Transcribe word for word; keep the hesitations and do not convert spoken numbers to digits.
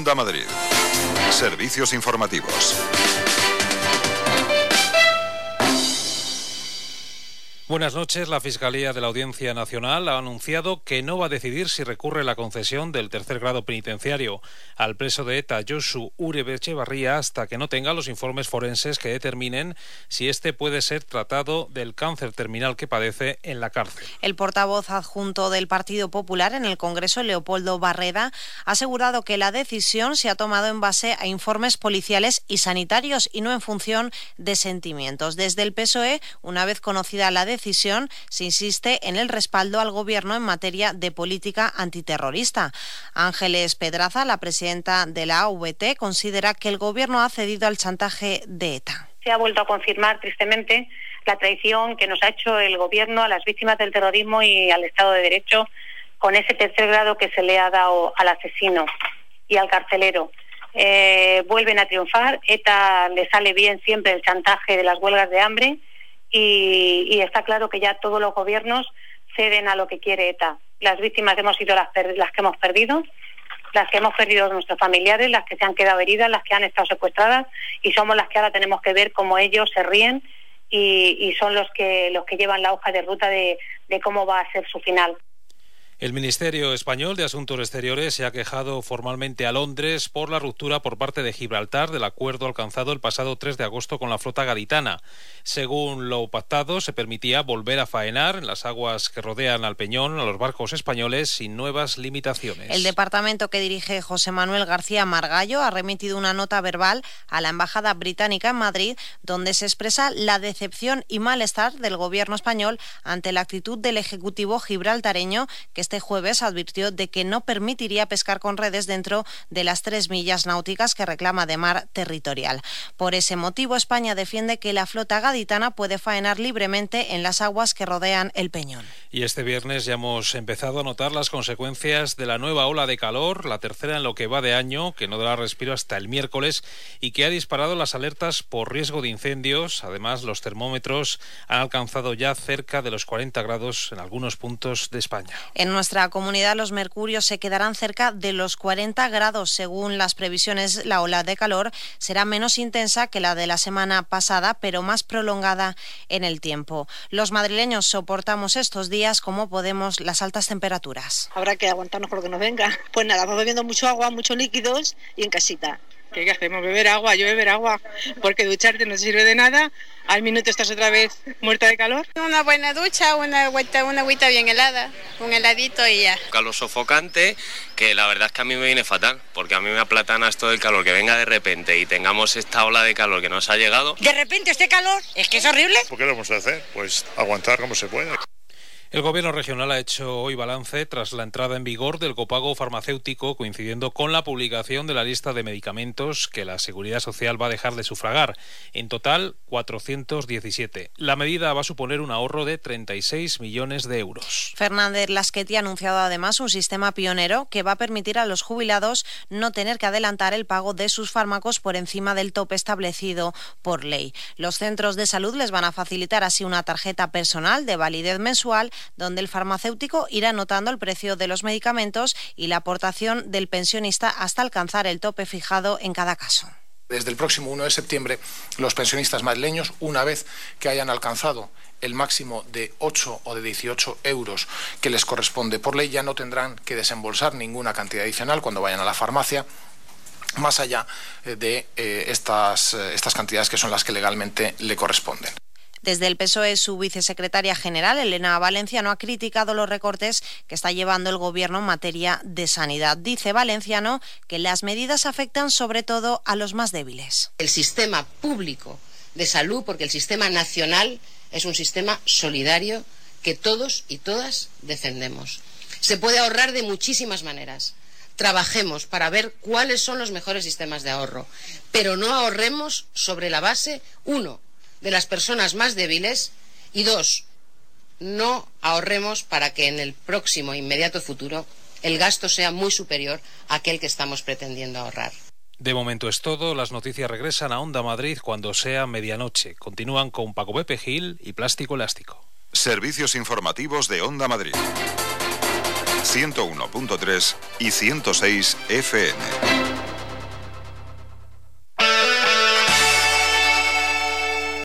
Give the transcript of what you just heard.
Onda Madrid. Servicios informativos. Buenas noches. La Fiscalía de la Audiencia Nacional ha anunciado que no va a decidir si recurre la concesión del tercer grado penitenciario al preso de ETA Josu Uribe Etxebarria hasta que no tenga los informes forenses que determinen si este puede ser tratado del cáncer terminal que padece en la cárcel. El portavoz adjunto del Partido Popular en el Congreso, Leopoldo Barreda, ha asegurado que la decisión se ha tomado en base a informes policiales y sanitarios y no en función de sentimientos. Desde el P S O E, una vez conocida la decisión, decisión, se insiste en el respaldo al Gobierno en materia de política antiterrorista. Ángeles Pedraza, la presidenta de la A V T, considera que el Gobierno ha cedido al chantaje de ETA. Se ha vuelto a confirmar tristemente la traición que nos ha hecho el Gobierno a las víctimas del terrorismo y al Estado de Derecho con ese tercer grado que se le ha dado al asesino y al carcelero. Eh, vuelven a triunfar. ETA le sale bien siempre el chantaje de las huelgas de hambre. Y, y está claro que ya todos los gobiernos ceden a lo que quiere ETA. Las víctimas hemos sido las, las que hemos perdido, las que hemos perdido a nuestros familiares, las que se han quedado heridas, las que han estado secuestradas, y somos las que ahora tenemos que ver cómo ellos se ríen y, y son los que los que llevan la hoja de ruta de, de cómo va a ser su final. El Ministerio Español de Asuntos Exteriores se ha quejado formalmente a Londres por la ruptura por parte de Gibraltar del acuerdo alcanzado el pasado tres de agosto con la flota gaditana. Según lo pactado, se permitía volver a faenar en las aguas que rodean al Peñón a los barcos españoles sin nuevas limitaciones. El departamento que dirige José Manuel García Margallo ha remitido una nota verbal a la Embajada Británica en Madrid donde se expresa la decepción y malestar del Gobierno español ante la actitud del Ejecutivo gibraltareño, que este jueves advirtió de que no permitiría pescar con redes dentro de las tres millas náuticas que reclama de mar territorial. Por ese motivo, España defiende que la flota gaditana puede faenar libremente en las aguas que rodean el Peñón. Y este viernes ya hemos empezado a notar las consecuencias de la nueva ola de calor, la tercera en lo que va de año, que no dará respiro hasta el miércoles y que ha disparado las alertas por riesgo de incendios. Además, los termómetros han alcanzado ya cerca de los cuarenta grados en algunos puntos de España. En nuestra comunidad los mercurios se quedarán cerca de los cuarenta grados. Según las previsiones, la ola de calor será menos intensa que la de la semana pasada, pero más prolongada en el tiempo. Los madrileños soportamos estos días como podemos las altas temperaturas. Habrá que aguantarnos por lo que nos venga. Pues nada, vamos bebiendo mucho agua, muchos líquidos y en casita. ¿Qué hacemos? Beber agua, yo beber agua, porque ducharte no sirve de nada. Al minuto estás otra vez muerta de calor. Una buena ducha, una agüita, una agüita bien helada, un heladito y ya. Calor sofocante, que la verdad es que a mí me viene fatal, porque a mí me aplatana esto del calor, que venga de repente y tengamos esta ola de calor que nos ha llegado. De repente este calor, es que es horrible. ¿Por qué lo vamos a hacer? Pues aguantar como se puede. El Gobierno regional ha hecho hoy balance tras la entrada en vigor del copago farmacéutico, coincidiendo con la publicación de la lista de medicamentos que la Seguridad Social va a dejar de sufragar. En total, cuatrocientos diecisiete. La medida va a suponer un ahorro de treinta y seis millones de euros. Fernández Lasqueti ha anunciado además un sistema pionero que va a permitir a los jubilados no tener que adelantar el pago de sus fármacos por encima del tope establecido por ley. Los centros de salud les van a facilitar así una tarjeta personal de validez mensual donde el farmacéutico irá anotando el precio de los medicamentos y la aportación del pensionista hasta alcanzar el tope fijado en cada caso. Desde el próximo uno de septiembre, los pensionistas madrileños, una vez que hayan alcanzado el máximo de ocho o de dieciocho euros que les corresponde por ley, ya no tendrán que desembolsar ninguna cantidad adicional cuando vayan a la farmacia, más allá de eh, estas, eh, estas cantidades que son las que legalmente le corresponden. Desde el P S O E, su vicesecretaria general, Elena Valenciano, ha criticado los recortes que está llevando el Gobierno en materia de sanidad. Dice Valenciano que las medidas afectan sobre todo a los más débiles. El sistema público de salud, porque el sistema nacional es un sistema solidario que todos y todas defendemos. Se puede ahorrar de muchísimas maneras. Trabajemos para ver cuáles son los mejores sistemas de ahorro, pero no ahorremos sobre la base, uno, de las personas más débiles y dos, no ahorremos para que en el próximo inmediato futuro el gasto sea muy superior a aquel que estamos pretendiendo ahorrar. De momento es todo. Las noticias regresan a Onda Madrid cuando sea medianoche. Continúan con Paco Pepe Gil y Plástico Elástico. Servicios informativos de Onda Madrid. ciento uno punto tres y ciento seis F M.